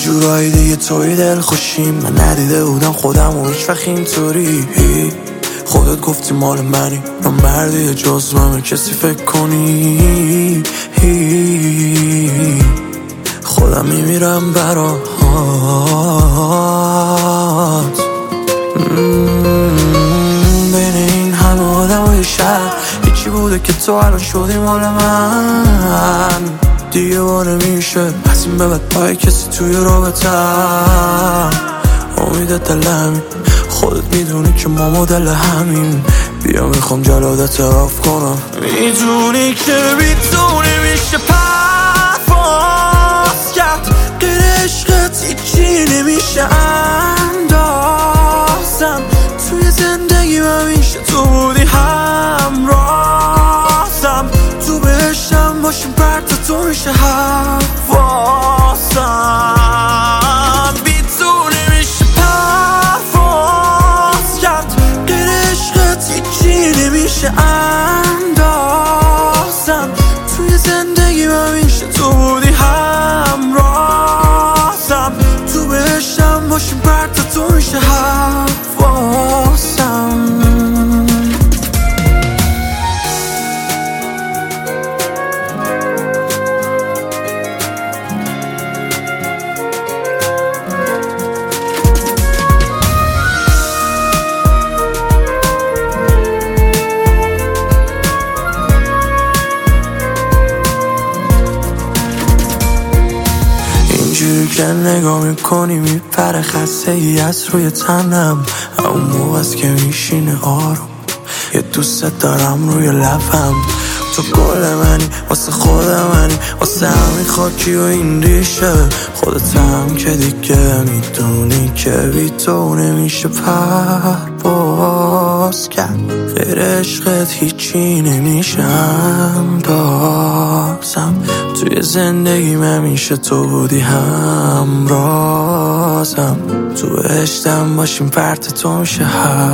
جورایی دیگه توی دل خوشیم، من ندیده بودم خودم و هیچ وقت اینطوری. خودت گفتی مال منی، من مردی جز من کسی فکر کنی. خودم میمیرم برات. بین این همه آدمای شهر هیچی بوده که تو الان شدی مال من. دیگه باره میشه از این به بعد پای کسی توی رابطم. امید دل همین، خودت میدونی که ما مدل همین. بیا میخوام جلادت اعراف کنم. میدونی که بیتونه میشه پرواز کرد، غیر عشقت هیچی نمیشه اندازم. توی زندگی من میشه تو بودی همرازم. تو بهشتم باشیم پرت تو میشه حواسم. بیتونه میشه پرواز کرد، غیر عشقت هیچی نمیشه اندازم. توی زندگی من میشه تو بودی همرازم. تو بهشتم باشیم پرت تو میشه حواسم. اینجوری که نگاه میکنی میپره خسته ای از روی تنم. اون موقع است که میشینه آروم، یه دوست دارم روی لبم. تو گل منی، واسه خود منی، واسه همین خاکی و این ریشه. خودت هم که دیگه میدونی که بی تو نمیشه پرواز کرد. غیر عشقت هیچی نمیشه اندازم. توی زندگی من میشه تو بودی همرازم. تو بهشتم باشیم پرت تو میشه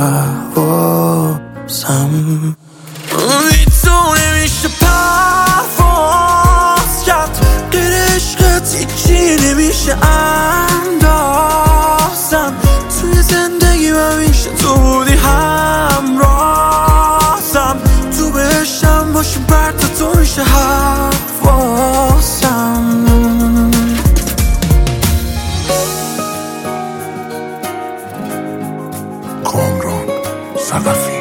حواسم. بیتونه میشه پرواز کرد، غیر عشقت هیچی نمیشه اندازم. توی زندگی من میشه تو بودی همرازم. تو بهشتم باشیم پرت تو میشه حواسم. کامران صدفی.